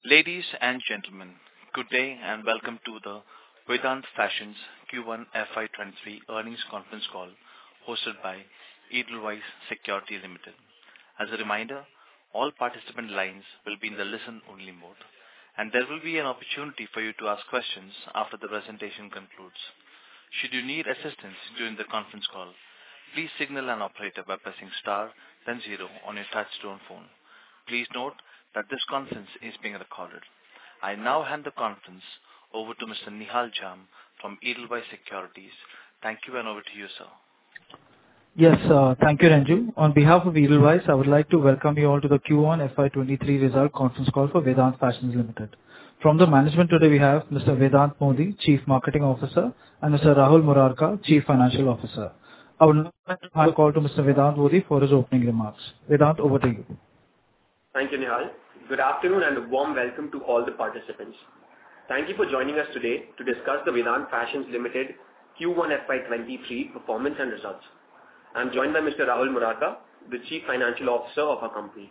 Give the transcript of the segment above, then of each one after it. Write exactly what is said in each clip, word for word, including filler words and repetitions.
Ladies and gentlemen, good day and welcome to the Vedant Fashions Q one F Y twenty-three earnings conference call hosted by Edelweiss Securities Limited. As a reminder, all participant lines will be in the listen-only mode, and there will be an opportunity for you to ask questions after the presentation concludes. Should you need assistance during the conference call, please signal an operator by pressing star then zero on your touchtone phone. Please note that this conference is being recorded. I now hand the conference over to Mister Nihal Jham from Edelweiss Securities. Thank you, and over to you, sir. Yes, uh, thank you, Ranju. On behalf of Edelweiss, I would like to welcome you all to the Q one F Y twenty-three result conference call for Vedant Fashions Limited. From the management today, we have Mister Vedant Modi, Chief Marketing Officer, and Mister Rahul Murarka, Chief Financial Officer. I would now like to hand the call to Mister Vedant Modi for his opening remarks. Vedant, over to you. Thank you, Nihal. Good afternoon and a warm welcome to all the participants. Thank you for joining us today to discuss the Vedant Fashions Limited Q one F Y twenty-three performance and results. I am joined by Mister Rahul Murarka, the Chief Financial Officer of our company.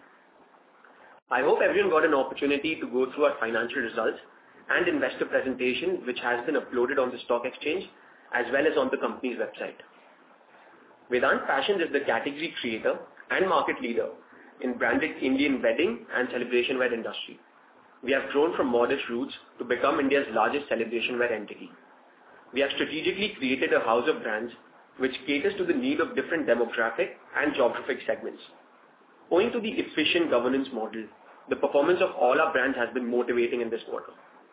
I hope everyone got an opportunity to go through our financial results and investor presentation, which has been uploaded on the stock exchange as well as on the company's website. Vedant Fashions is the category creator and market leader in branded Indian wedding and celebration wear industry. We have grown from modest roots to become India's largest celebration wear entity. We have strategically created a house of brands which caters to the need of different demographic and geographic segments. Owing to the efficient governance model, the performance of all our brands has been motivating in this quarter.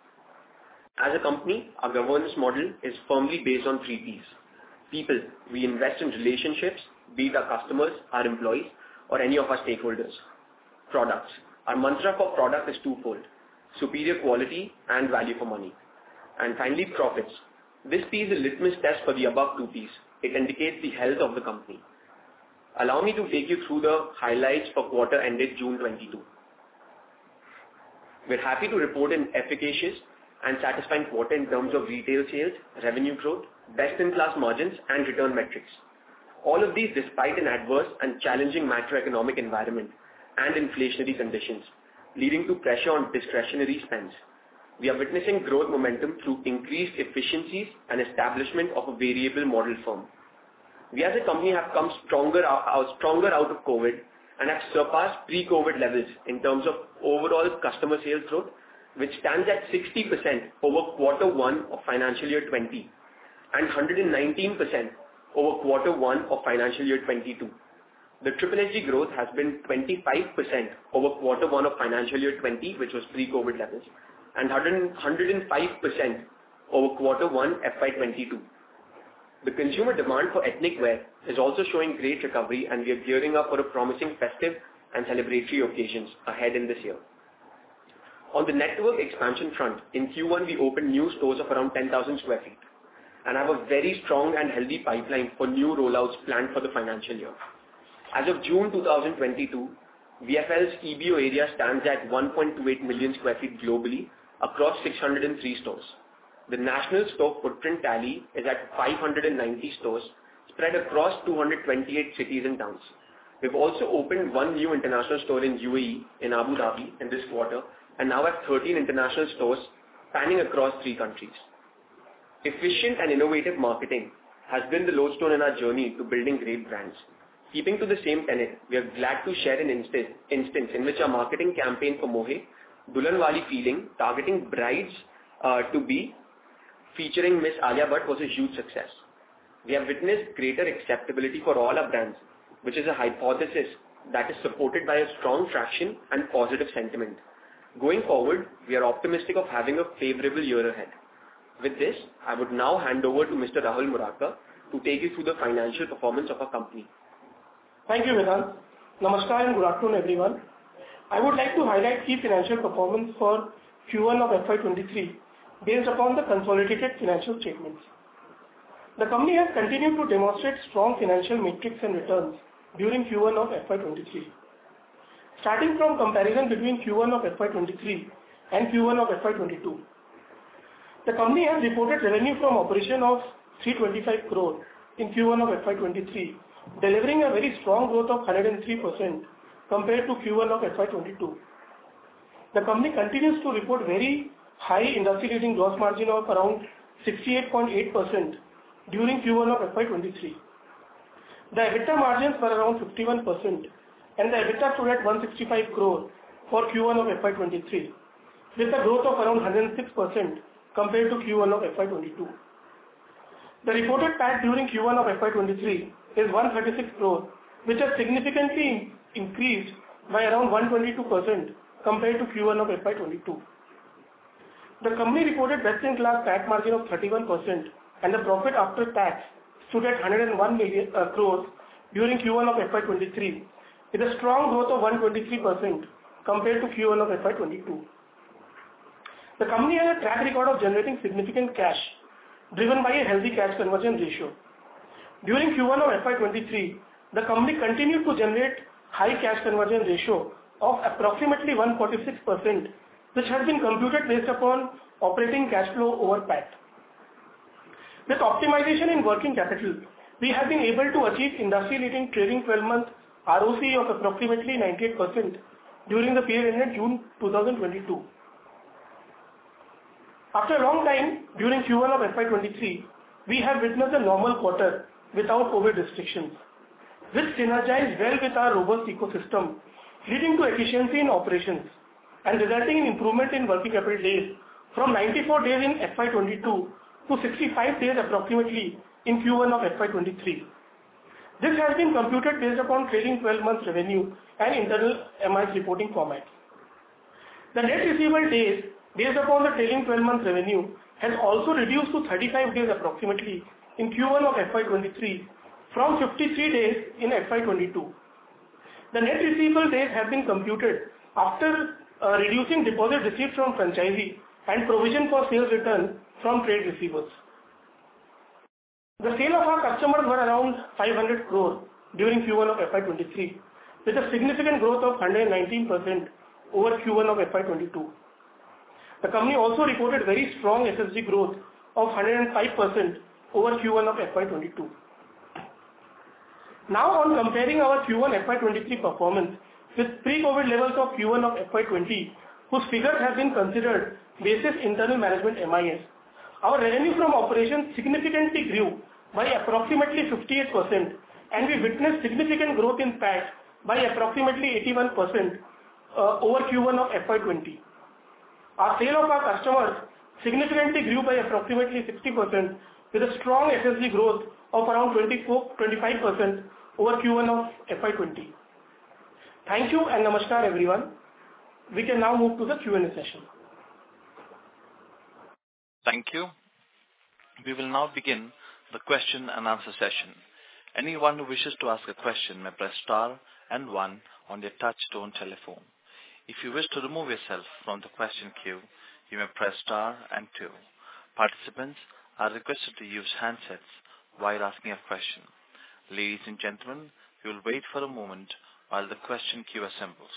As a company, our governance model is firmly based on three P's. People, we invest in relationships, be it our customers, our employees, or any of our stakeholders. Products. Our mantra for product is twofold: superior quality and value for money. And finally, profits. This P is a litmus test for the above two P's. It indicates the health of the company. Allow me to take you through the highlights for quarter ended June twenty-two. We're happy to report an efficacious and satisfying quarter in terms of retail sales, revenue growth, best-in-class margins, and return metrics. All of these despite an adverse and challenging macroeconomic environment and inflationary conditions, leading to pressure on discretionary spends. We are witnessing growth momentum through increased efficiencies and establishment of a variable model firm. We as a company have come stronger out, stronger out of COVID and have surpassed pre-COVID levels in terms of overall customer sales growth, which stands at sixty percent over quarter one of financial year twenty and one hundred nineteen percent over quarter one of financial year twenty-two. The Triple S G growth has been twenty-five percent over quarter one of financial year twenty, which was pre-COVID levels, and one hundred five percent over quarter one F Y twenty-two. The consumer demand for ethnic wear is also showing great recovery, and we are gearing up for a promising festive and celebratory occasions ahead in this year. On the network expansion front, in Q one we opened new stores of around ten thousand square feet and have a very strong and healthy pipeline for new rollouts planned for the financial year. As of June twenty twenty-two, V F L's E B O area stands at one point two eight million square feet globally across six hundred three stores. The national store footprint tally is at five hundred ninety stores spread across two hundred twenty-eight cities and towns. We've also opened one new international store in U A E, in Abu Dhabi, in this quarter, and now have thirteen international stores spanning across three countries. Efficient and innovative marketing has been the lodestone in our journey to building great brands. Keeping to the same tenet, we are glad to share an instance, instance in which our marketing campaign for Mohe, Dulhan Wali Feeling, targeting brides uh, to be, featuring Miss Alia Bhatt, was a huge success. We have witnessed greater acceptability for all our brands, which is a hypothesis that is supported by a strong traction and positive sentiment. Going forward, we are optimistic of having a favorable year ahead. With this, I would now hand over to Mister Rahul Murarka to take you through the financial performance of our company. Thank you, Vedant. Namaskar and good afternoon, everyone. I would like to highlight key financial performance for Q one of F Y twenty-three based upon the consolidated financial statements. The company has continued to demonstrate strong financial metrics and returns during Q one of F Y twenty-three. Starting from comparison between Q one of F Y twenty-three and Q one of F Y twenty-two. The company has reported revenue from operation of three hundred twenty-five crore in Q one of F Y twenty-three, delivering a very strong growth of one hundred three percent compared to Q one of F Y twenty-two. the company continues to report very high industry-leading gross margin of around sixty-eight point eight percent during Q one of F Y twenty-three. The EBITDA margins were around fifty-one percent and the EBITDA stood at one hundred sixty-five crore for Q one of F Y twenty-three, with a growth of around one hundred six percent compared to Q one of F Y twenty-two. The reported P A T during Q one of F Y twenty-three is one hundred thirty-six crore, which has significantly increased by around one hundred twenty-two percent compared to Q one of F Y twenty-two. The company reported best-in-class P A T margin of thirty-one percent and the profit after tax stood at one hundred one million uh, crores during Q one of F Y twenty-three, with a strong growth of one hundred twenty-three percent compared to Q one of F Y twenty-two. The company has a track record of generating significant cash, driven by a healthy cash conversion ratio. During Q one of F Y twenty-three, the company continued to generate high cash conversion ratio of approximately one hundred forty-six percent, which has been computed based upon operating cash flow over P A T. With optimization in working capital, we have been able to achieve industry-leading trailing twelve-month R O C E of approximately ninety-eight percent during the period ended June twenty twenty-two. After a long time, during Q one of F Y twenty-three, we have witnessed a normal quarter without COVID restrictions, which synergized well with our robust ecosystem, leading to efficiency in operations and resulting in improvement in working capital days from ninety-four days in F Y twenty-two to sixty-five days approximately in Q one of F Y twenty-three. This has been computed based upon trailing twelve months revenue and internal M I S reporting formats. The net receivable days based upon the trailing twelve months revenue has also reduced to thirty-five days approximately in Q one of F Y twenty-three from fifty-three days in F Y twenty-two. The net receivable days have been computed after uh, reducing deposit received from franchisee and provision for sales return from trade receivables. The sale of our customers were around five hundred crore during Q one of F Y twenty-three, with a significant growth of one hundred nineteen percent over Q one of F Y twenty-two. The company also reported very strong S S G growth of one hundred five percent over Q one of F Y twenty-two. Now, on comparing our Q one F Y twenty-three performance with pre-COVID levels of Q one of F Y twenty, whose figures have been considered basis internal management M I S, our revenue from operations significantly grew by approximately fifty-eight percent and we witnessed significant growth in P A T by approximately eighty-one percent uh, over Q one of F Y twenty. Our sale of our customers significantly grew by approximately sixty percent with a strong S S G growth of around twenty-four to twenty-five percent over Q one of F Y twenty. Thank you and namaskar everyone. We can now move to the Q and A session. Thank you. We will now begin the question and answer session. Anyone who wishes to ask a question may press star and one on their touch-tone telephone. If you wish to remove yourself from the question queue, you may press star and two. Participants are requested to use handsets while asking a question. Ladies and gentlemen, we will wait for a moment while the question queue assembles.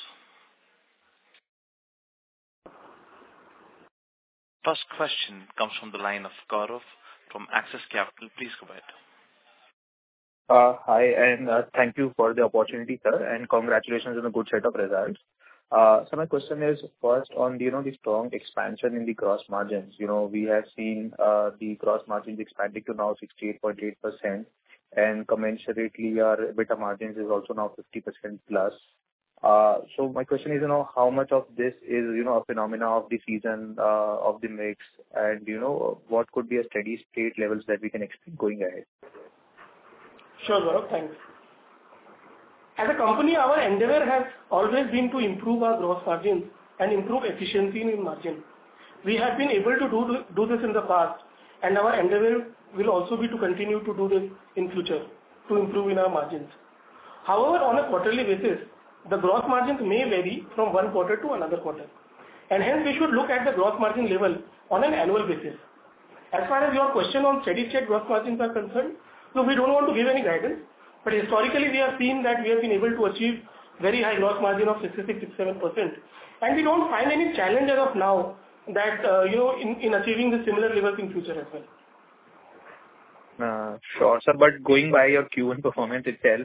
First question comes from the line of Gaurav from Axis Capital. Please go ahead. Uh, hi, and uh, thank you for the opportunity, sir, and congratulations on a good set of results. Uh, so my question is first on the, you know, the strong expansion in the gross margins. You know, we have seen uh, the gross margins expanding to now sixty-eight point eight percent, and commensurately our EBITDA margins is also now fifty percent plus. Uh, so my question is, you know, how much of this is, you know, a phenomena of the season, uh, of the mix, and, you know, what could be a steady state levels that we can expect going ahead? Sure, Gaurav, thanks. As a company, our endeavor has always been to improve our gross margins and improve efficiency in margin. We have been able to do, do this in the past, and our endeavor will also be to continue to do this in future, to improve in our margins. However, on a quarterly basis, the gross margins may vary from one quarter to another quarter, and hence we should look at the gross margin level on an annual basis. As far as your question on steady state gross margins are concerned, so we don't want to give any guidance, but historically we have seen that we have been able to achieve very high gross margin of sixty-six to sixty-seven percent, and we don't find any challenge as of now that, uh, you know, in, in achieving the similar levels in future as well. Uh, sure, sir. But going by your Q one performance itself,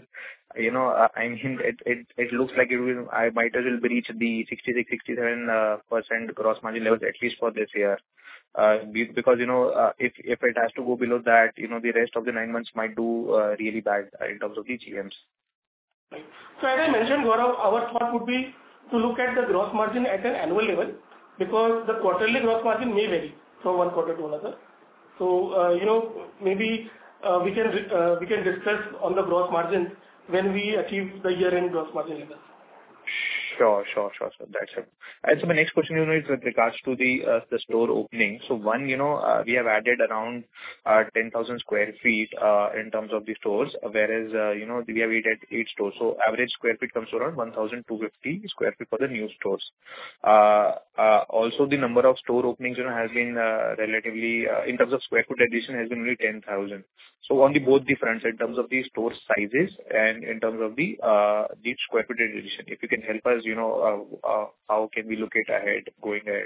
you know, uh, I mean, it it it looks like it will, I might as well reach the sixty-six sixty-seven percent gross margin levels at least for this year. Uh, be- Because, you know, uh, if if it has to go below that, you know, the rest of the nine months might do uh, really bad uh, in terms of the G Ms. Right. So as I mentioned, Gaurav, our thought would be to look at the gross margin at an annual level, because the quarterly gross margin may vary from one quarter to another. So, uh, you know, maybe uh, we can uh, we can discuss on the gross margins when we achieve the year-end gross margin level. Sure, sure, sure, sir. That's it. And so my next question, you know, is with regards to the uh, the store opening. So one, you know, uh, we have added around uh, ten thousand square feet uh, in terms of the stores, whereas, uh, you know, we have added eight stores. So average square feet comes to around one thousand two hundred fifty square feet for the new stores. Uh, uh, Also, the number of store openings, you know, has been uh, relatively, uh, in terms of square foot addition, has been only ten thousand. So on the both the fronts, in terms of the store sizes and in terms of the uh, the square foot addition, if you can help us, you know, uh, uh, how can we look it ahead, going ahead?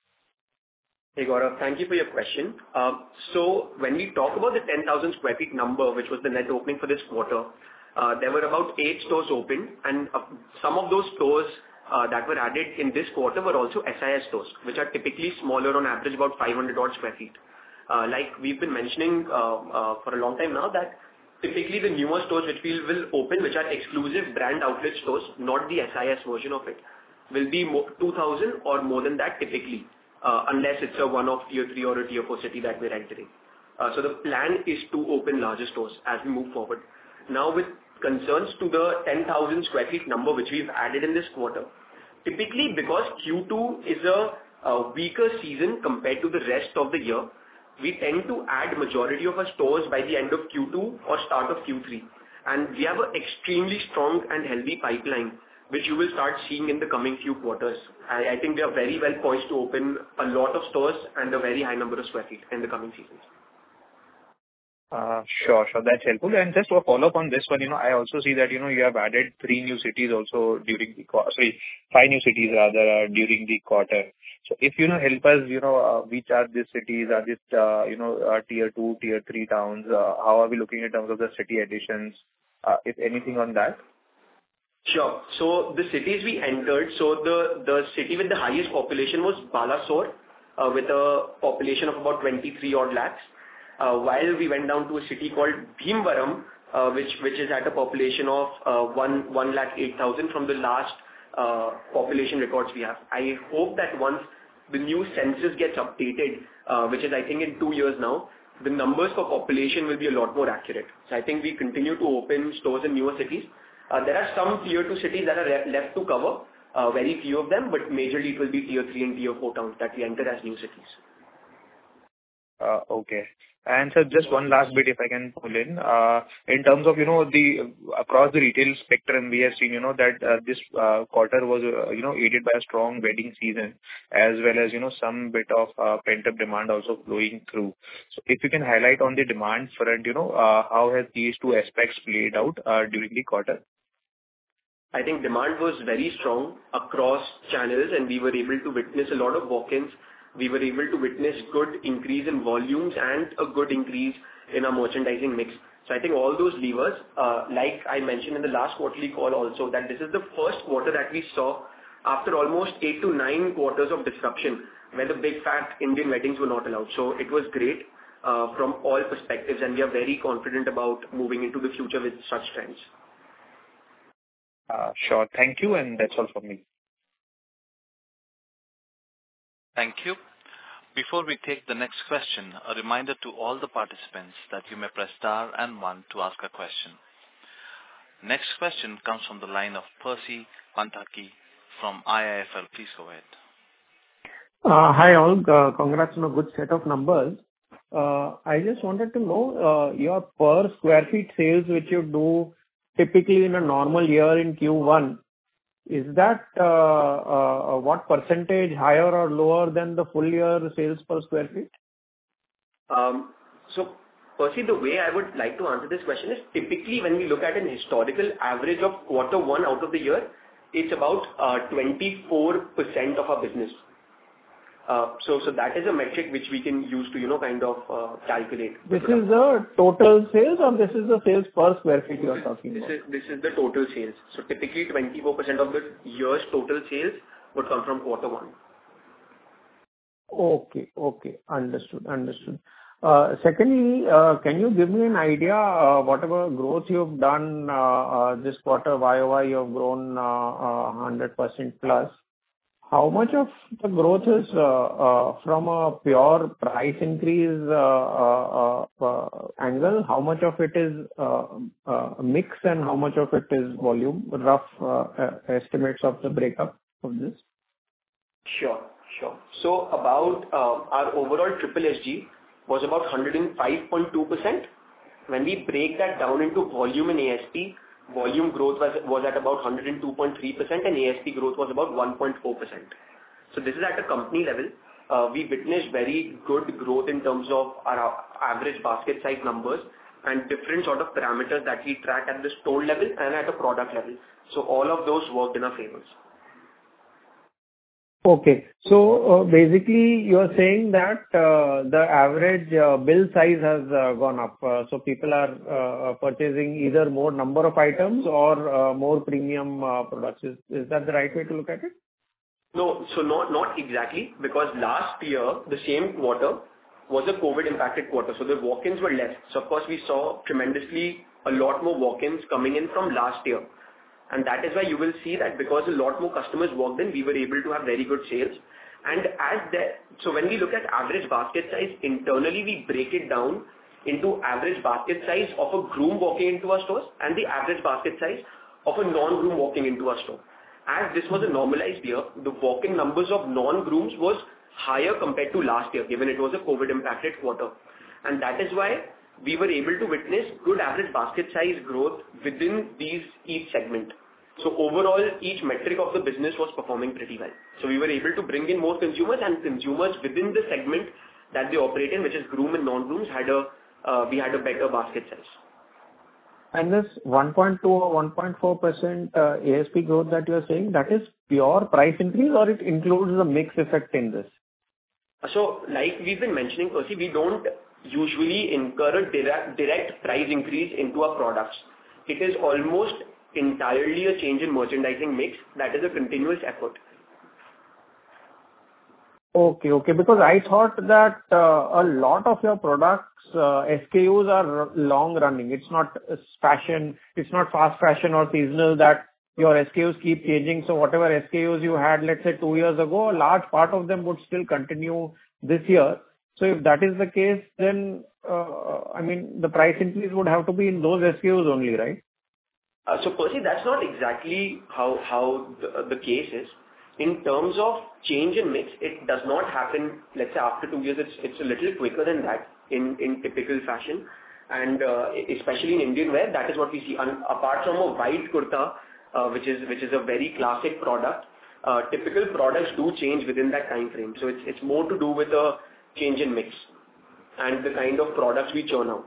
Hey, Gaurav, thank you for your question. Um, So when we talk about the ten thousand square feet number, which was the net opening for this quarter, uh, there were about eight stores opened, and uh, some of those stores uh, that were added in this quarter were also S I S stores, which are typically smaller, on average about five hundred odd square feet. Uh, Like we've been mentioning uh, uh, for a long time now, that typically the newer stores which we will open, which are exclusive brand outlet stores, not the S I S version of it, will be more, two thousand or more than that typically, uh, unless it's a one of tier three or a tier four city that we're entering. Uh, so the plan is to open larger stores as we move forward. Now, with concerns to the ten thousand square feet number which we've added in this quarter, typically because Q two is a, a weaker season compared to the rest of the year, we tend to add majority of our stores by the end of Q two or start of Q three. And we have an extremely strong and healthy pipeline, which you will start seeing in the coming few quarters. I, I think we are very well poised to open a lot of stores and a very high number of square feet in the coming seasons. Uh, Sure, sure. That's helpful. And just to follow up on this one, you know, I also see that, you know, you have added three new cities also during the quarter, sorry, five new cities rather, uh, during the quarter. So if, you know, help us, you know, uh, which are these cities? Are these, uh, you know, uh, tier two, tier three towns? Uh, How are we looking in terms of the city additions? Uh, If anything on that? Sure. So the cities we entered, so the, the city with the highest population was Balasore, uh, with a population of about twenty-three odd lakhs. Uh, while we went down to a city called Bhimvaram, uh, which which is at a population of uh, one one lakh eight thousand from the last uh, population records we have. I hope that once the new census gets updated, uh, which is I think in two years now, the numbers for population will be a lot more accurate. So I think we continue to open stores in newer cities. Uh, there are some tier two cities that are re- left to cover, uh, very few of them, but majorly it will be tier three and tier four towns that we enter as new cities. Uh, Okay. And so just one last bit, if I can pull in. Uh, In terms of, you know, the across the retail spectrum, we have seen, you know, that uh, this uh, quarter was, uh, you know, aided by a strong wedding season, as well as, you know, some bit of uh, pent-up demand also flowing through. So if you can highlight on the demand front, you know, uh, how has these two aspects played out uh, during the quarter? I think demand was very strong across channels, and we were able to witness a lot of walk-ins. We were able to witness good increase in volumes and a good increase in our merchandising mix. So I think all those levers, uh, like I mentioned in the last quarterly call also, that this is the first quarter that we saw after almost eight to nine quarters of disruption, where the big fat Indian weddings were not allowed. So it was great uh, from all perspectives, and we are very confident about moving into the future with such trends. Uh, Sure. Thank you, and that's all from me. Thank you. Before we take the next question, a reminder to all the participants that you may press star and one to ask a question. Next question comes from the line of Percy Panthaki from I I F L. Please go ahead. Uh, Hi, all. Uh, Congrats on a good set of numbers. Uh, I just wanted to know uh, your per square feet sales, which you do typically in a normal year in Q one. Is that uh, uh, what percentage higher or lower than the full year sales per square feet? Um, so, Percy, the way I would like to answer this question is typically when we look at an historical average of quarter one out of the year, it's about uh, twenty-four percent of our business. Uh, so, so that is a metric which we can use to, you know, kind of uh, calculate. This is the total sales, or this is the sales per square feet you are talking this about? Is, this is the total sales. So typically twenty-four percent of the year's total sales would come from quarter one. Okay. Okay. Understood. Understood. Uh, Secondly, uh, can you give me an idea, uh, whatever growth you've done uh, uh, this quarter, Y O Y, you have grown uh, uh, one hundred percent plus. How much of the growth is uh, uh, from a pure price increase uh, uh, uh, angle? How much of it is uh, uh, mix, and how much of it is volume? Rough uh, uh, estimates of the breakup of this. Sure, sure. So about uh, our overall triple S G was about one hundred five point two percent. When we break that down into volume and A S P, volume growth was, was at about one hundred two point three percent and A S P growth was about one point four percent. So this is at a company level. Uh, we witnessed very good growth in terms of our average basket size numbers and different sort of parameters that we track at the store level and at a product level. So all of those worked in our favors. Okay. So, uh, basically, you're saying that uh, the average uh, bill size has uh, gone up. Uh, So people are uh, purchasing either more number of items or uh, more premium uh, products. Is is that the right way to look at it? No, so not, not exactly, because last year, the same quarter was a COVID-impacted quarter, so the walk-ins were less. So of course, we saw tremendously a lot more walk-ins coming in from last year. And that is why you will see that because a lot more customers walked in, we were able to have very good sales. And as that, so when we look at average basket size, internally we break it down into average basket size of a groom walking into our stores and the average basket size of a non-groom walking into our store. As this was a normalized year, the walk-in numbers of non-grooms was higher compared to last year, given it was a COVID-impacted quarter. And that is why we were able to witness good average basket size growth within these each segment. So overall, each metric of the business was performing pretty well. So we were able to bring in more consumers, and consumers within the segment that they operate in, which is groom and non-grooms, had a uh, we had a better basket size. And this one point two or one point four percent uh, A S P growth that you're saying, that is pure price increase, or it includes the mix effect in this? So like we've been mentioning, Percy, we don't usually incur a direct, direct price increase into our products. It is almost entirely a change in merchandising mix. That is a continuous effort. Okay, okay. Because I thought that uh, a lot of your products, uh, S K Us are long running. It's not fashion, it's not fast fashion or seasonal that your S K Us keep changing. So whatever S K Us you had, let's say two years ago, a large part of them would still continue this year. So if that is the case, then, uh, I mean, the price increase would have to be in those S K Us only, right? Uh, so Percy, that's not exactly how, how the, the case is. In terms of change in mix, it does not happen, let's say after two years, it's, it's a little quicker than that in, in typical fashion. And uh, especially in Indian wear, that is what we see. And apart from a white kurta, uh, which is which is a very classic product, uh, typical products do change within that time frame. So it's, it's more to do with a change in mix and the kind of products we churn out.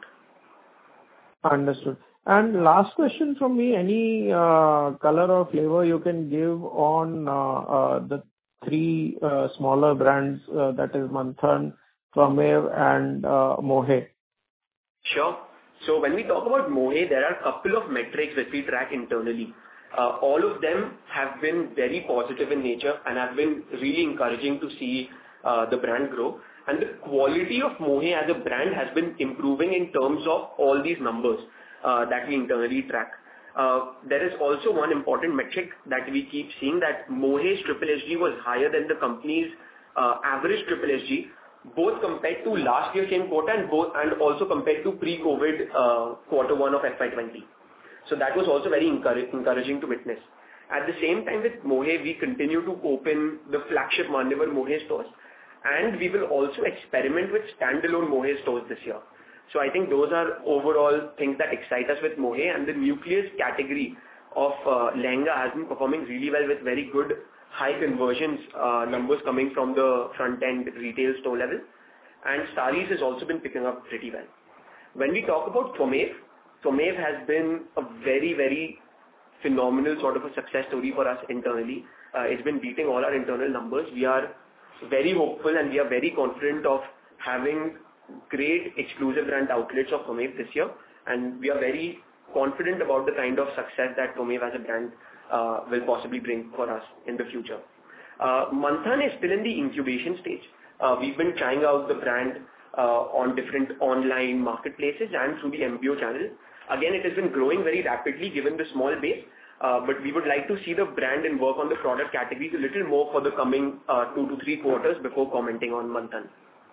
Understood. And last question from me, any uh, color or flavor you can give on uh, uh, the three uh, smaller brands, uh, that is Manthan, Twamev and uh, Mohey? Sure. So when we talk about Mohey, there are a couple of metrics that we track internally. Uh, all of them have been very positive in nature and have been really encouraging to see uh, the brand grow. And the quality of Mohey as a brand has been improving in terms of all these numbers uh, that we internally track. Uh, there is also one important metric that we keep seeing, that Mohey's triple S G was higher than the company's uh, average triple S G, both compared to last year same quarter and both and also compared to pre-COVID uh, quarter one of F Y twenty. So that was also very encourage, encouraging to witness. At the same time with Mohey, we continue to open the flagship Manyavar Mohey stores, and we will also experiment with standalone Mohey stores this year. So I think those are overall things that excite us with Mohey, and the nucleus category of uh, lehenga has been performing really well with very good high conversions uh, numbers coming from the front end retail store level, and sarees has also been picking up pretty well. When we talk about Twamev, Twamev has been a very, very phenomenal sort of a success story for us internally. Uh, it's been beating all our internal numbers. We are very hopeful and we are very confident of having great exclusive brand outlets of Twamev this year, and we are very confident about the kind of success that Twamev as a brand uh, will possibly bring for us in the future. Uh, Manthan is still in the incubation stage. Uh, we've been trying out the brand uh, on different online marketplaces and through the M B O channel. Again, it has been growing very rapidly given the small base, uh, but we would like to see the brand and work on the product categories a little more for the coming uh, two to three quarters before commenting on Manthan.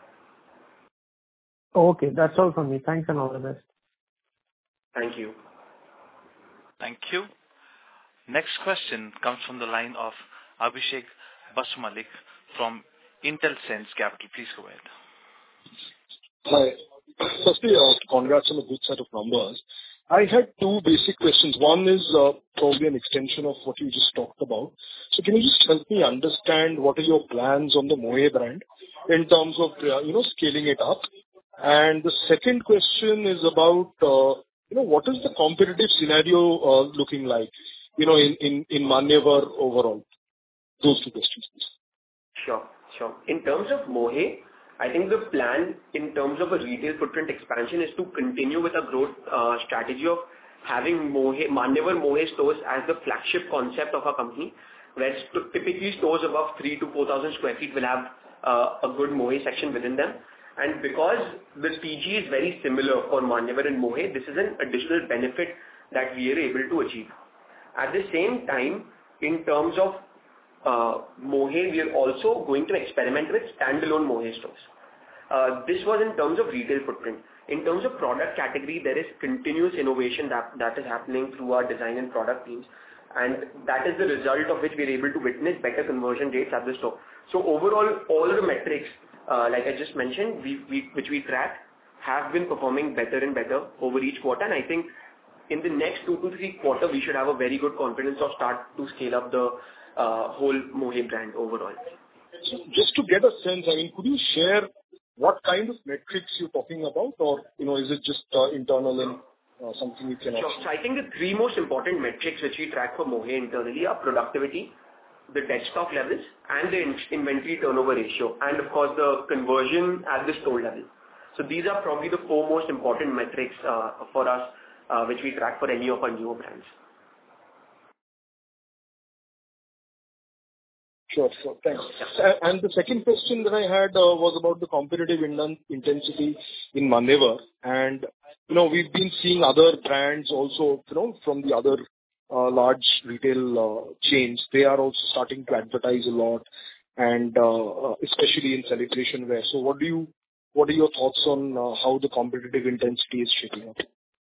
Okay, that's all from me. Thanks and all the best. Thank you. Thank you. Next question comes from the line of Abhishek Basmalik from IntelSense Capital. Please go ahead. Hi. Firstly, uh, congrats on a good set of numbers. I had two basic questions. One is uh, probably an extension of what you just talked about. So can you just help me understand what are your plans on the Mohey brand in terms of uh, you know scaling it up? And the second question is about uh, you know what is the competitive scenario uh, looking like you know in in in Manyavar overall? Those two questions, please. Sure, sure. In terms of Mohey, I think the plan in terms of a retail footprint expansion is to continue with a growth uh, strategy of having Mohey, Manyavar Mohey stores as the flagship concept of our company, where st- typically stores above three to four thousand square feet will have uh, a good Mohey section within them. And because the T G is very similar for Manyavar and Mohey, this is an additional benefit that we are able to achieve. At the same time, in terms of uh, Mohey, we are also going to experiment with standalone Mohey stores. Uh, this was in terms of retail footprint. In terms of product category, there is continuous innovation that, that is happening through our design and product teams. And that is the result of which we are able to witness better conversion rates at the store. So overall, all the metrics, uh, like I just mentioned, we, we, which we track, have been performing better and better over each quarter. And I think in the next two to three quarters, we should have a very good confidence of start to scale up the uh, whole Mohey brand overall. So just to get a sense, I mean, could you share what kind of metrics you're talking about, or you know, is it just uh, internal and uh, something you can? Sure. So I think the three most important metrics which we track for Mohey internally are productivity, the dead stock levels, and the in- inventory turnover ratio, and of course the conversion at the store level. So these are probably the four most important metrics uh, for us, uh, which we track for any of our newer brands. Sure, sure. Thanks. And the second question that I had uh, was about the competitive in- intensity in Manyavar. And, you know, we've been seeing other brands also, you know, from the other uh, large retail uh, chains. They are also starting to advertise a lot, and uh, especially in celebration wear. So what do you, what are your thoughts on uh, how the competitive intensity is shaping up?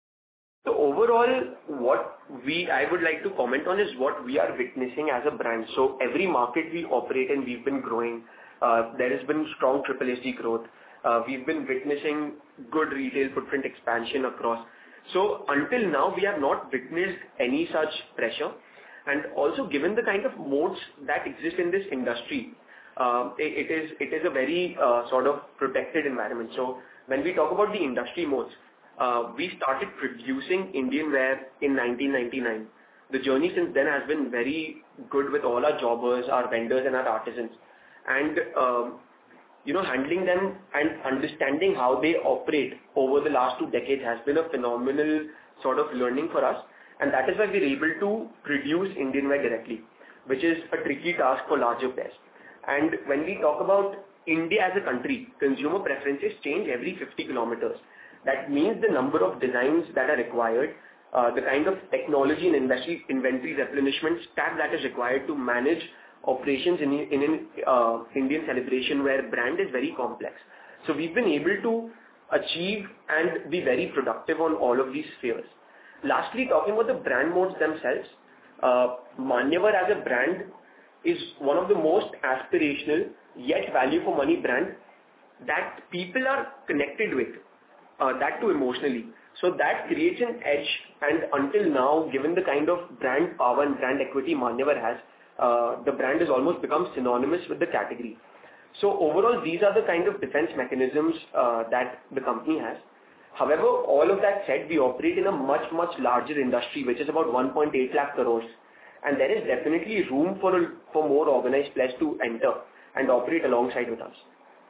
So overall, what we, I would like to comment on is what we are witnessing as a brand. So every market we operate in, we've been growing. Uh, there has been strong triple S D growth. Uh, we've been witnessing good retail footprint expansion across. So until now, we have not witnessed any such pressure. And also given the kind of moats that exist in this industry, uh, it, it is it is a very uh, sort of protected environment. So when we talk about the industry moats, Uh, we started producing Indian wear in nineteen ninety-nine. The journey since then has been very good with all our jobbers, our vendors and our artisans. And, um, you know, handling them and understanding how they operate over the last two decades has been a phenomenal sort of learning for us. And that is why we're able to produce Indian wear directly, which is a tricky task for larger players. And when we talk about India as a country, consumer preferences change every fifty kilometers. That means the number of designs that are required, uh, the kind of technology and inventory, inventory replenishment stack that is required to manage operations in, in an uh, Indian celebration wear brand is very complex. So we've been able to achieve and be very productive on all of these spheres. Lastly, talking about the brand modes themselves, uh, Manyavar as a brand is one of the most aspirational yet value for money brand that people are connected with. Uh, that too emotionally. So that creates an edge, and until now, given the kind of brand power and brand equity Manyavar has, uh, the brand has almost become synonymous with the category. So overall, these are the kind of defense mechanisms uh, that the company has. However, all of that said, we operate in a much, much larger industry, which is about one point eight lakh crores. And there is definitely room for, a, for more organized players to enter. and operate alongside with us.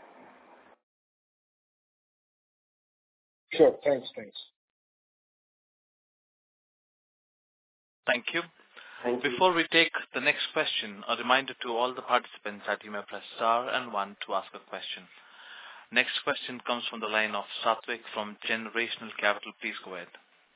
Sure. Thanks. Thanks. Thank you. Thank you. Before we take the next question, a reminder to all the participants that you may press star and one to ask a question. Next question comes from the line of Satvik from Generational Capital. Please go ahead.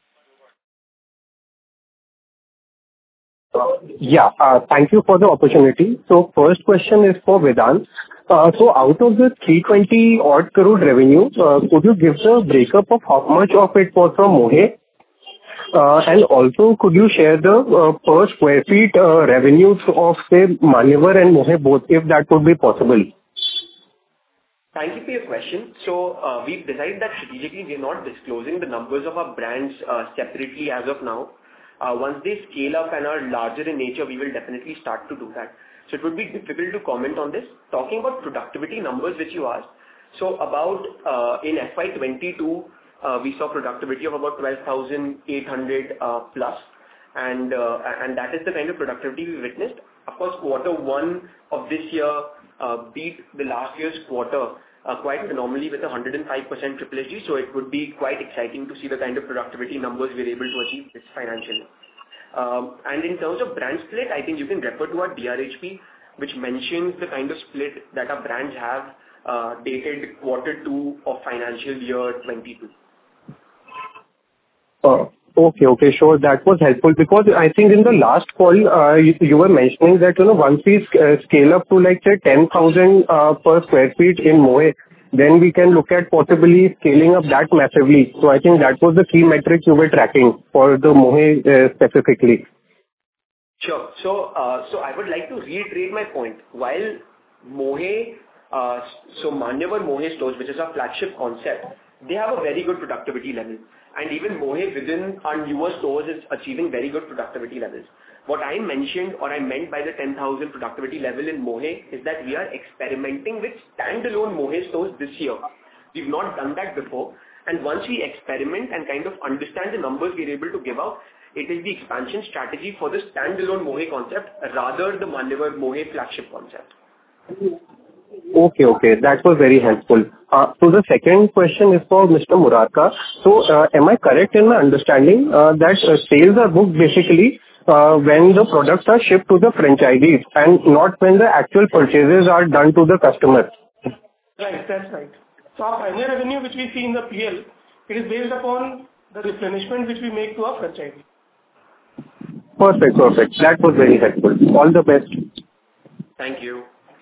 Uh, yeah, uh, thank you for the opportunity. So first question is for Vedant. Uh, so out of the three hundred twenty odd crore revenue, uh, could you give the breakup of how much of it was from Mohey? Uh, and also, could you share the uh, per square feet uh, revenues of, say, Manyavar and Mohey both, if that would be possible? Thank you for your question. So, uh, we've decided that strategically we are not disclosing the numbers of our brands uh, separately as of now. Uh, once they scale up and are larger in nature, we will definitely start to do that. So, it would be difficult to comment on this. Talking about productivity numbers which you asked, so about uh, in F Y twenty-two, uh, we saw productivity of about twelve thousand eight hundred uh, plus, and uh, and that is the kind of productivity we witnessed. Of course, quarter one of this year uh, beat the last year's quarter uh, quite phenomenally with a one hundred five percent triple S G. So it would be quite exciting to see the kind of productivity numbers we're able to achieve this financial year. Um, and in terms of brand split, I think you can refer to our D R H P, which mentions the kind of split that our brands have uh, dated quarter two of financial year twenty-two. Uh, okay, okay, sure. That was helpful because I think in the last call, uh, you, you were mentioning that, you know, once we sc- uh, scale up to like say ten thousand uh, per square feet in Mohey, then we can look at possibly scaling up that massively. So I think that was the key metric you were tracking for the Mohey uh, specifically. Sure. So, uh, so I would like to reiterate my point. While Mohey, uh, so Manyavar Mohey stores, which is our flagship concept, they have a very good productivity level. And even Mohey within our newer stores is achieving very good productivity levels. What I mentioned or I meant by the ten thousand productivity level in Mohey is that we are experimenting with standalone Mohey stores this year. We've not done that before. And once we experiment and kind of understand the numbers we're able to give out, it is the expansion strategy for the standalone Mohey concept rather the Manyavar Mohey flagship concept. Okay, okay. That was very helpful. Uh, so the second question is for Mister Murarka. So uh, am I correct in my understanding uh, that uh, sales are booked basically uh, when the products are shipped to the franchisees and not when the actual purchases are done to the customer? Right, that's right. So our primary revenue which we see in the P L, it is based upon the replenishment which we make to our franchisee. Perfect, perfect. That was very helpful. All the best. Thank you.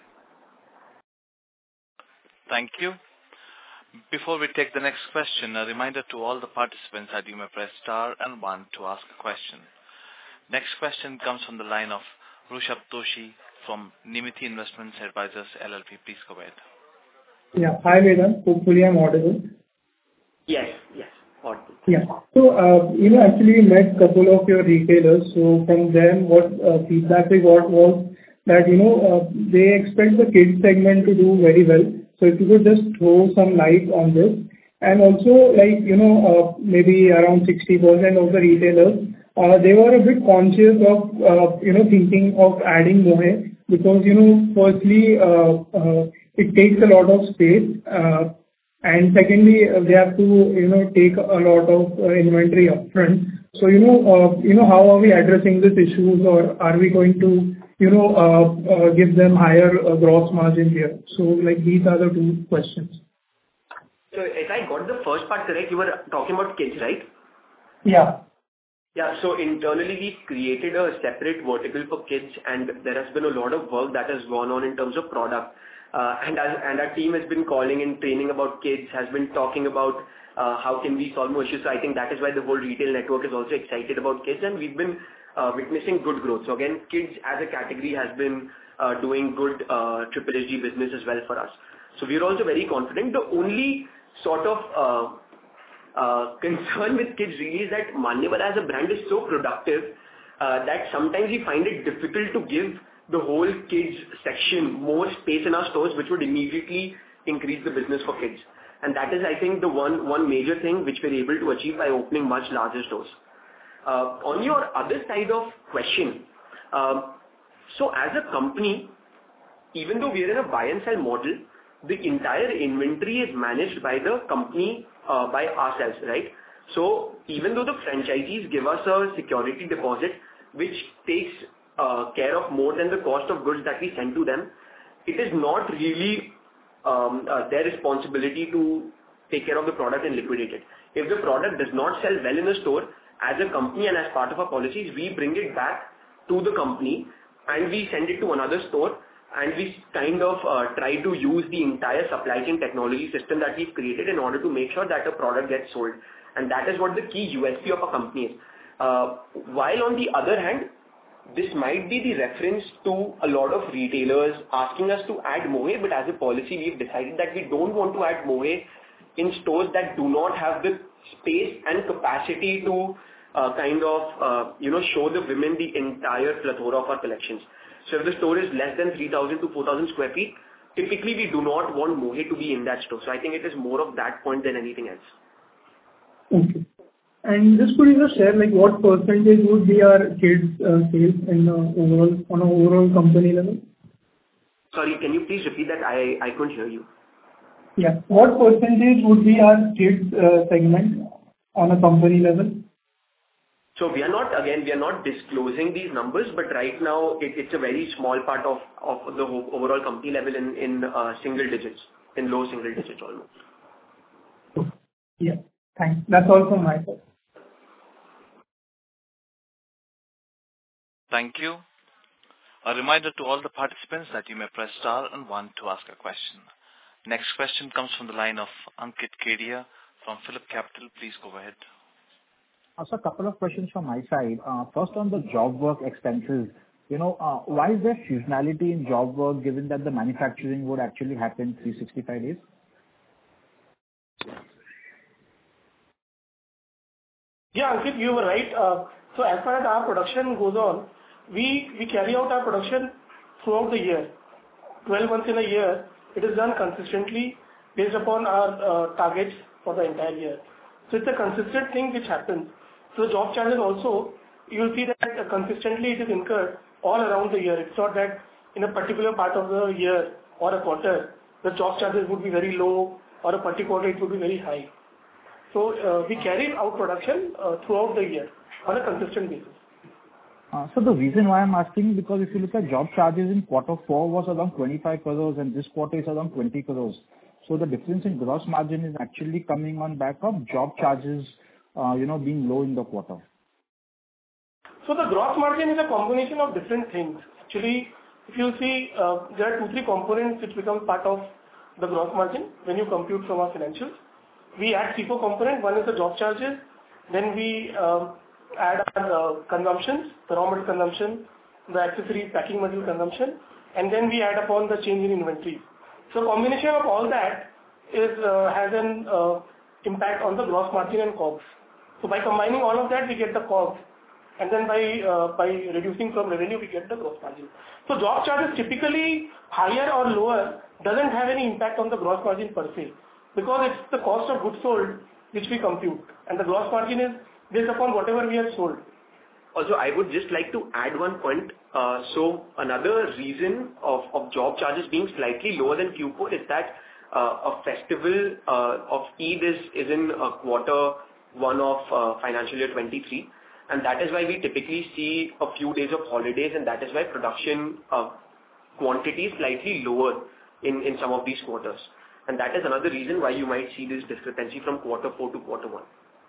Thank you. Before we take the next question, a reminder to all the participants that you may press star and one to ask a question. Next question comes from the line of Rushabh Doshi from Nimithi Investments Advisors L L P. Please go ahead. Yeah. Hi, Vedant. Hopefully I'm audible. Yes, yes, audible. Yeah. So, uh, you know, actually we met couple of your retailers. So from them, what uh, feedback we got was that, you know, uh, they expect the kids segment to do very well. So if you could just throw some light on this. And also, like, you know, uh, maybe around sixty percent of the retailers, uh, they were a bit conscious of, uh, you know, thinking of adding Mohey because, you know, firstly, uh, uh, it takes a lot of space. Uh, and secondly, uh, they have to, you know, take a lot of uh, inventory upfront. So, you know, uh, you know, how are we addressing these issues, or are we going to, you know, uh, uh, give them higher uh, gross margin here? So, like, these are the two questions. So if I got the first part correct, you were talking about kids, right? Yeah. Yeah, so internally we created a separate vertical for kids, and there has been a lot of work that has gone on in terms of product. Uh, and, as, and our team has been calling and training about kids, has been talking about uh, how can we solve more issues. So I think that is why the whole retail network is also excited about kids, and we've been uh, witnessing good growth. So again, kids as a category has been uh, doing good uh, triple S G business as well for us. So we're also very confident. The only sort of uh, uh, concern with kids really is that Manyavar as a brand is so productive uh, that sometimes we find it difficult to give the whole kids section more space in our stores, which would immediately increase the business for kids. And that is, I think, the one, one major thing which we're able to achieve by opening much larger stores. Uh, on your other side of question, uh, so as a company, even though we are in a buy and sell model, the entire inventory is managed by the company, uh, by ourselves, right? So even though the franchisees give us a security deposit, which takes uh, care of more than the cost of goods that we send to them, it is not really um, uh, their responsibility to take care of the product and liquidate it. If the product does not sell well in a store, as a company and as part of our policies, we bring it back to the company and we send it to another store, and we kind of uh, try to use the entire supply chain technology system that we've created in order to make sure that a product gets sold. And that is what the key U S P of a company is. Uh, while on the other hand, this might be the reference to a lot of retailers asking us to add Mohey, but as a policy, we've decided that we don't want to add Mohey in stores that do not have the space and capacity to uh, kind of, uh, you know, show the women the entire plethora of our collections. So if the store is less than three thousand to four thousand square feet, typically we do not want Mohey to be in that store. So I think it is more of that point than anything else. Okay. And just could you just share, like, what percentage would be our kids uh, sales in uh, overall, on an overall company level? Sorry, can you please repeat that? I, I couldn't hear you. Yeah. What percentage would be our kids uh, segment on a company level? So we are not, again, we are not disclosing these numbers, but right now it, it's a very small part of, of the overall company level in, in uh, single digits, in low single digits almost. Yeah. Thanks. That's all from my side. Thank you. A reminder to all the participants that you may press star and one to ask a question. Next question comes from the line of Ankit Kedia from Phillip Capital. Please go ahead. Also, a couple of questions from my side. Uh, first, on the job work expenses, you know, uh, why is there seasonality in job work given that the manufacturing would actually happen three hundred sixty-five days? Yeah, Ankit, you were right. Uh, so as far as our production goes on, we, we carry out our production throughout the year. twelve months in a year, it is done consistently based upon our uh, targets for the entire year. So it's a consistent thing which happens. So job charges also, you will see that uh, consistently it is incurred all around the year. It's not that in a particular part of the year or a quarter, the job charges would be very low, or a particular quarter it would be very high. So uh, we carry out production uh, throughout the year on a consistent basis. Uh, so the reason why I'm asking, because if you look at job charges in quarter four was around twenty-five crores and this quarter is around twenty crores. So the difference in gross margin is actually coming on back of job charges, uh, you know, being low in the quarter. So the gross margin is a combination of different things. Actually, if you see, uh, there are two, three components which become part of the gross margin when you compute from our financials. We add three, four components. One is the job charges. Then we uh, add our uh, consumptions, the raw material consumption, the accessory packing material consumption, and then we add upon the change in inventory. So combination of all that is uh, has an uh, impact on the gross margin and C O G S. So by combining all of that, we get the C O G S, and then by uh, by reducing from revenue, we get the gross margin. So job charges typically higher or lower doesn't have any impact on the gross margin per se, because it's the cost of goods sold which we compute, and the gross margin is based upon whatever we have sold. Also, I would just like to add one point. Uh, so another reason of, of job charges being slightly lower than Q four is that uh, a festival uh, of Eid is, is in uh, quarter one of uh, financial year twenty-three, and that is why we typically see a few days of holidays, and that is why production uh, quantity is slightly lower in, in some of these quarters. And that is another reason why you might see this discrepancy from quarter four to quarter one.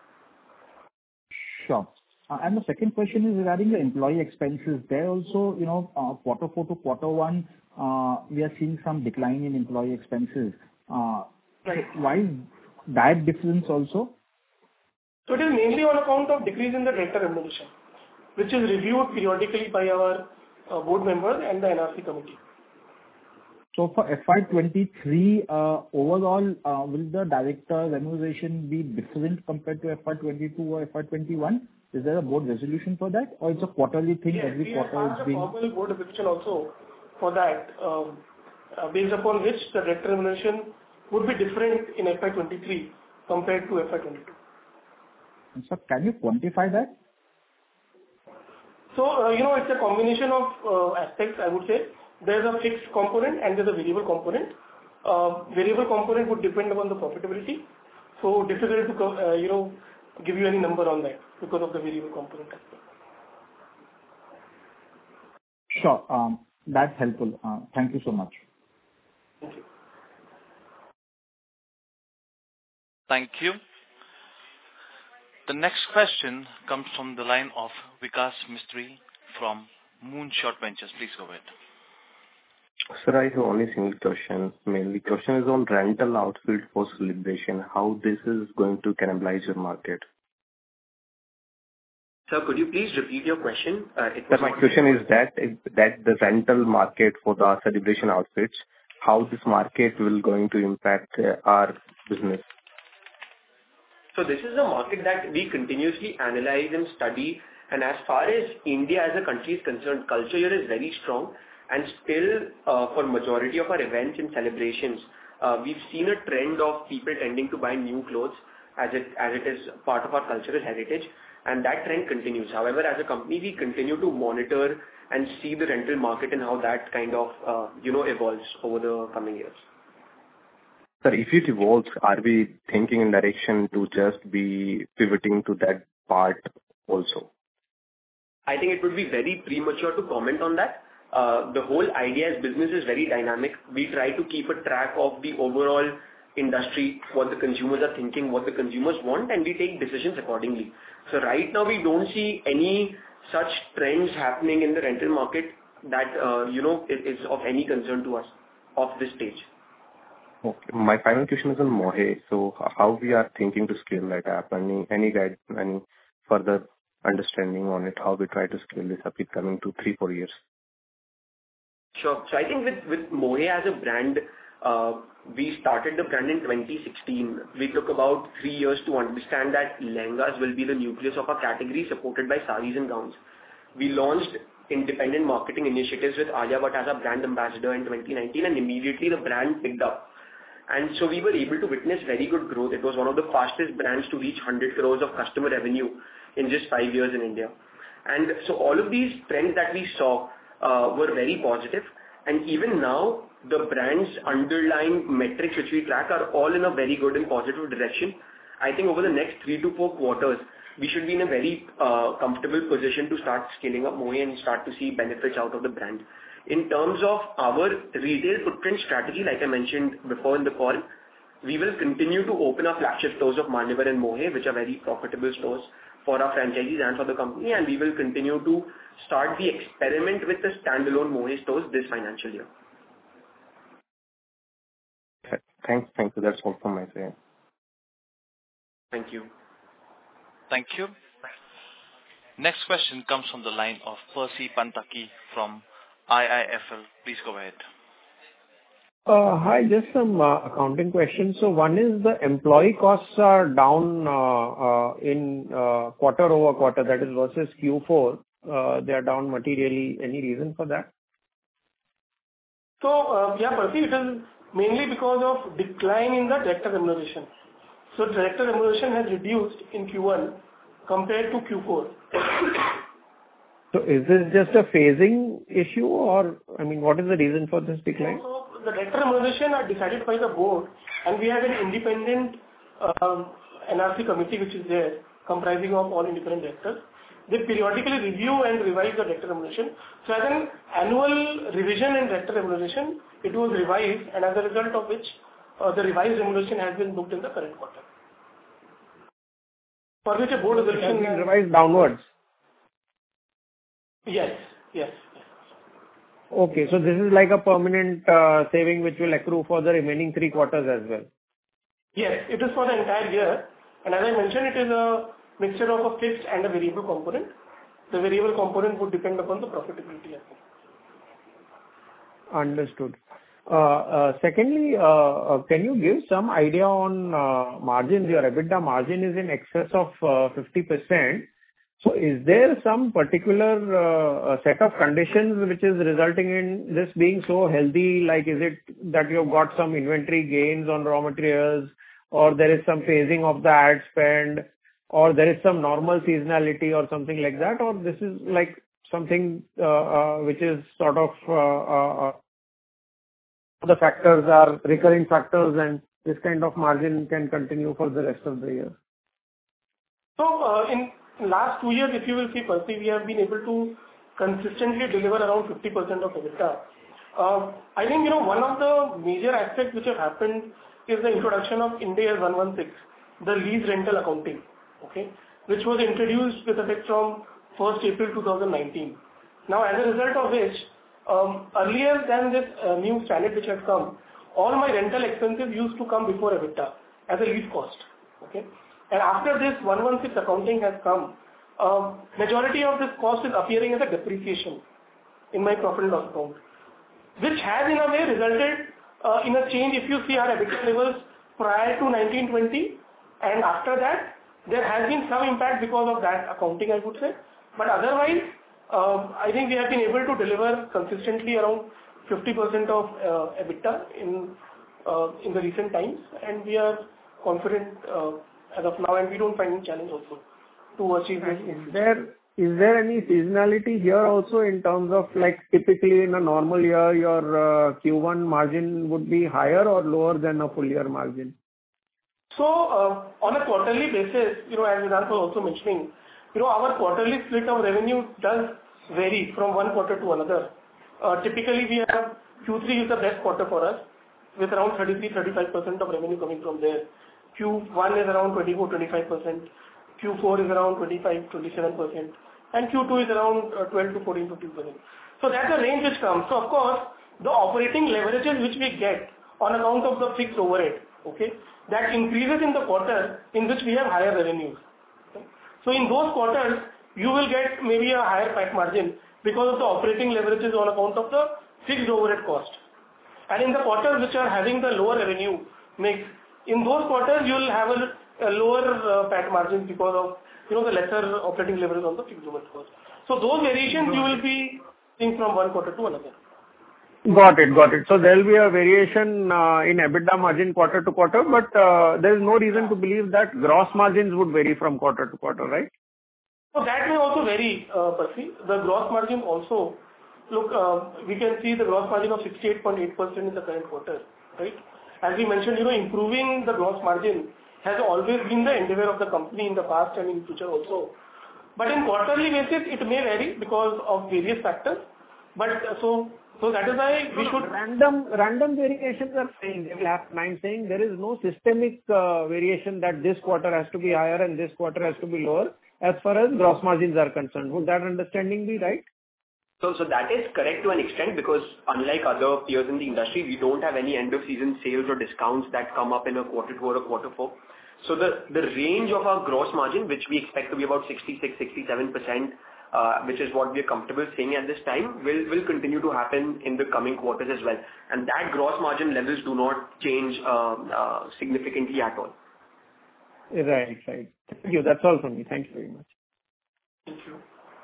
Sure. Uh, and the second question is regarding the employee expenses. There also, you know, uh, quarter four to quarter one, uh, we are seeing some decline in employee expenses. Uh, Right. Why is that difference also? So it is mainly on account of decrease in the director remuneration, which is reviewed periodically by our uh, board members and the N R C committee. So for F Y twenty-three, uh, overall, uh, will the director remuneration be different compared to F Y twenty-two or F Y twenty-one? Is there a board resolution for that, or it's a quarterly thing? Yes, Every we have quarter passed is a being... formal board resolution also for that, um, uh, based upon which the director remuneration would be different in F Y twenty-three compared to F Y twenty-two. So can you quantify that? So, uh, you know, it's a combination of uh, aspects, I would say. there's a fixed component and there's a variable component. Uh, variable component would depend upon the profitability. So difficult to, uh, you know, give you any number on that because of the variable component as well. Sure. Um, that's helpful. Uh, thank you so much. Thank you. Thank you. The next question comes from the line of Vikas Mistry from Moonshot Ventures. Please go ahead. Sir, I have only single question. Mainly question is on rental outfit for celebration. How this is going to cannibalize your market? Sir, could you please repeat your question? Uh, it Sir, was my not- question is that that the rental market for the celebration outfits, how this market will going to impact uh, our business? So this is a market that we continuously analyze and study. And as far as India as a country is concerned, culture here is very strong. And still, uh, for majority of our events and celebrations, uh, we've seen a trend of people tending to buy new clothes as it as it is part of our cultural heritage. And that trend continues. However, as a company, we continue to monitor and see the rental market and how that kind of, uh, you know, evolves over the coming years. Sir, if it evolves, are we thinking in direction to just be pivoting to that part also? I think it would be very premature to comment on that. Uh, the whole idea as business is very dynamic. We try to keep a track of the overall industry, what the consumers are thinking, what the consumers want, and we take decisions accordingly. So right now we don't see any such trends happening in the rental market that, uh, you know, is, is of any concern to us of this stage. Okay. My final question is on Mohey. So h- how we are thinking to scale that up? Any any guide, any further understanding on it, how we try to scale this up in coming to three, four years? Sure. So I think with, with Mohey as a brand, uh, we started the brand in twenty sixteen. We took about three years to understand that lehengas will be the nucleus of our category, supported by saris and gowns. We launched independent marketing initiatives with Alia Bhatt as our brand ambassador in twenty nineteen, and immediately the brand picked up. And so we were able to witness very good growth. It was one of the fastest brands to reach one hundred crores of customer revenue in just five years in India. And so all of these trends that we saw uh, were very positive. And even now, the brand's underlying metrics which we track are all in a very good and positive direction. I think over the next three to four quarters, we should be in a very uh, comfortable position to start scaling up Mohey and start to see benefits out of the brand. In terms of our retail footprint strategy, like I mentioned before in the call, we will continue to open our flagship stores of Manyavar and Mohey, which are very profitable stores for our franchisees and for the company, and we will continue to start the experiment with the standalone Mohey stores this financial year. Okay. Thanks. Thank you. That's all from my side. Thank you. Thank you. Next question comes from the line of Percy Pantaki from I I F L. Please go ahead. Uh, Hi, just some uh, accounting questions. So one is the employee costs are down uh, uh, in uh, quarter-over-quarter, that is versus Q four. Uh, They are down materially. Any reason for that? So, uh, yeah, Percy, it is mainly because of decline in the director remuneration. So director remuneration has reduced in Q one compared to Q four. So is this just a phasing issue, or, I mean, what is the reason for this decline? So the director remuneration are decided by the board, and we have an independent um, N R C committee which is there, comprising of all independent directors. They periodically review and revise the director remuneration. So as an annual revision in director remuneration, it was revised, and as a result of which uh, the revised remuneration has been booked in the current quarter. For which a board It has resolution been revised downwards. Yes, yes. Okay, so this is like a permanent uh, saving which will accrue for the remaining three quarters as well. Yes, it is for the entire year. And as I mentioned, it is a mixture of a fixed and a variable component. The variable component would depend upon the profitability as well. Understood. Uh, uh, Secondly, uh, uh, can you give some idea on uh, margins? Your EBITDA margin is in excess of uh, fifty percent. So is there some particular uh, set of conditions which is resulting in this being so healthy? Like, is it that you've got some inventory gains on raw materials, or there is some phasing of the ad spend, or there is some normal seasonality or something like that, or this is like something uh, uh, which is sort of uh, uh, the factors are recurring factors and this kind of margin can continue for the rest of the year? So, uh, in last two years, if you will see, Percy, we have been able to consistently deliver around fifty percent of EBITDA. Uh, I think, you know, one of the major aspects which have happened is the introduction of Ind AS one sixteen, the lease rental accounting, okay, which was introduced with effect from first April two thousand nineteen. Now, as a result of which, um, earlier than this uh, new standard which has come, all my rental expenses used to come before EBITDA as a lease cost, okay. And after this one sixteen accounting has come, uh, majority of this cost is appearing as a depreciation in my profit and loss account, which has in a way resulted uh, in a change. If you see our EBITDA levels prior to nineteen twenty and after that, there has been some impact because of that accounting, I would say. But otherwise, uh, I think we have been able to deliver consistently around fifty percent of uh, EBITDA in uh, in the recent times, and we are confident uh, as of now, and we don't find any challenge also to achieve this. Is there is there any seasonality here also in terms of, like, typically in a normal year, your uh, Q one margin would be higher or lower than a full year margin? So, uh, on a quarterly basis, you know, as Vedant was also mentioning, you know, our quarterly split of revenue does vary from one quarter to another. Uh, typically, we have Q three is the best quarter for us, with around thirty-three to thirty-five percent of revenue coming from there. Q one is around twenty-four to twenty-five percent. Q four is around twenty-five to twenty-seven percent. And Q two is around uh, twelve to fourteen to fifteen percent. So that's the range which comes. So of course, the operating leverages which we get on account of the fixed overhead, okay, that increases in the quarter in which we have higher revenues. Okay? So in those quarters, you will get maybe a higher P A T margin because of the operating leverages on account of the fixed overhead cost. And in the quarters which are having the lower revenue mix, in those quarters you will have a, a lower uh, P A T margin because of, you know, the lesser operating leverage on the fixed overhead cost. So those variations you will be seeing from one quarter to another. Got it. Got it. So there will be a variation uh, in EBITDA margin quarter to quarter, but uh, there is no reason to believe that gross margins would vary from quarter to quarter, right? So that may also vary, uh, Percy. The gross margin also, look, uh, we can see the gross margin of sixty-eight point eight percent in the current quarter, right? As we mentioned, you know, improving the gross margin has always been the endeavor of the company in the past and in future also. But in quarterly basis, it may vary because of various factors. But uh, so, so that is why we should... Random, random variations are saying, they will have, I'm saying there is no systemic uh, variation that this quarter has to be higher and this quarter has to be lower as far as gross margins are concerned. Would that understanding be right? So, so that is correct to an extent, because unlike other peers in the industry, we don't have any end of season sales or discounts that come up in a quarter two or a quarter four. So the, the range of our gross margin, which we expect to be about sixty-six, sixty-seven percent, uh, which is what we are comfortable saying at this time, will, will continue to happen in the coming quarters as well. And that gross margin levels do not change uh, uh, significantly at all. Right, right. Thank you. That's all from me. Thank you very much. Thank you.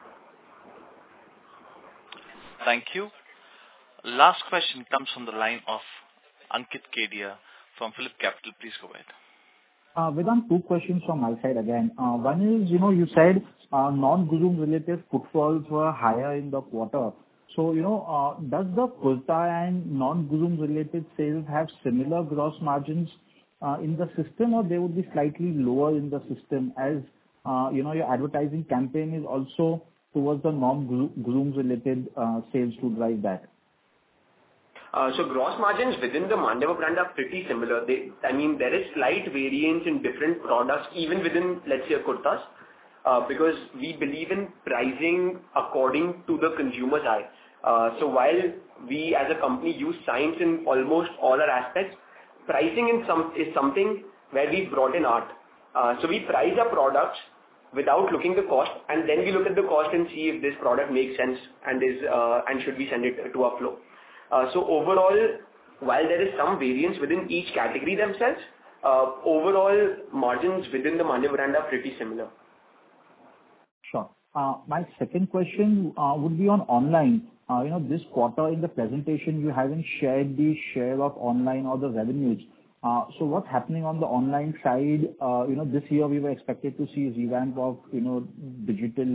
Thank you. Last question comes from the line of Ankit Kedia from Phillip Capital. Please go ahead. Uh, Vedant, two questions from my side again. Uh, one is, you know, you said uh, non-groom related footfalls were higher in the quarter. So, you know, uh, does the kurta and non-groom related sales have similar gross margins uh, in the system, or they would be slightly lower in the system, as, uh, you know, your advertising campaign is also towards the non-groom related uh, sales to drive that? Uh, so gross margins within the Manyavar brand are pretty similar. They, I mean, there is slight variance in different products, even within, let's say, kurtas, uh, because we believe in pricing according to the consumer's eye. Uh, so while we as a company use science in almost all our aspects, pricing in some is something where we brought in art. Uh, so we price our products without looking the cost, and then we look at the cost and see if this product makes sense and is uh, and should we send it to our flow. Uh, so overall, while there is some variance within each category themselves, uh, overall margins within the Manyavar brand are pretty similar. Sure. Uh, my second question uh, would be on online. Uh, you know, this quarter in the presentation, you haven't shared the share of online or the revenues. Uh, so what's happening on the online side? Uh, you know, this year we were expected to see revamp of, you know, digital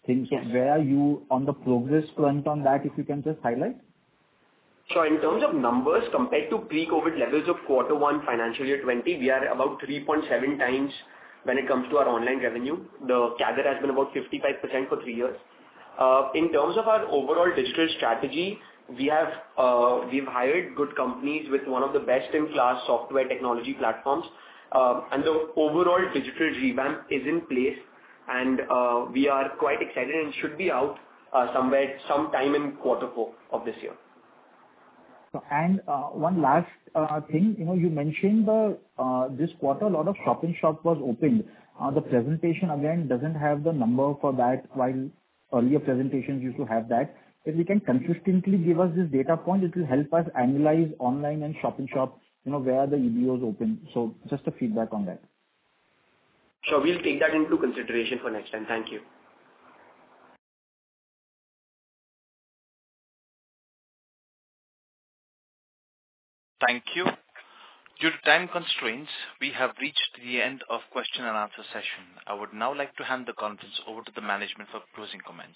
things. Yes. So where are you on the progress front on that, if you can just highlight? So in terms of numbers, compared to pre-COVID levels of quarter one financial year twenty, we are about three point seven times when it comes to our online revenue. The C A G R has been about fifty-five percent for three years. Uh, in terms of our overall digital strategy, we have uh, we've hired good companies with one of the best-in-class software technology platforms, uh, and the overall digital revamp is in place, and uh, we are quite excited and should be out uh, somewhere sometime in quarter four of this year. So, And uh, one last uh, thing, you know, you mentioned the uh, this quarter a lot of shop in shop was opened. Uh, the presentation again doesn't have the number for that, while earlier presentations used to have that. If we can consistently give us this data point, it will help us analyze online and shop in shop, you know, where the E B Os open. So just a feedback on that. Sure, we'll take that into consideration for next time. Thank you. Thank you. Due to time constraints, we have reached the end of question and answer session. I would now like to hand the conference over to the management for closing comments.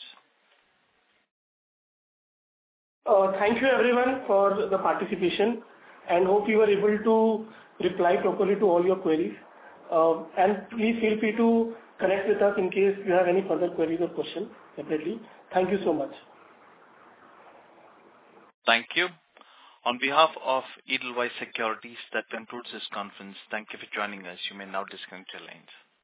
Uh, thank you everyone for the participation, and hope you were able to reply properly to all your queries. Uh, and please feel free to connect with us in case you have any further queries or questions separately. Thank you so much. Thank you. On behalf of Edelweiss Securities, that concludes this conference. Thank you for joining us. You may now disconnect your lines.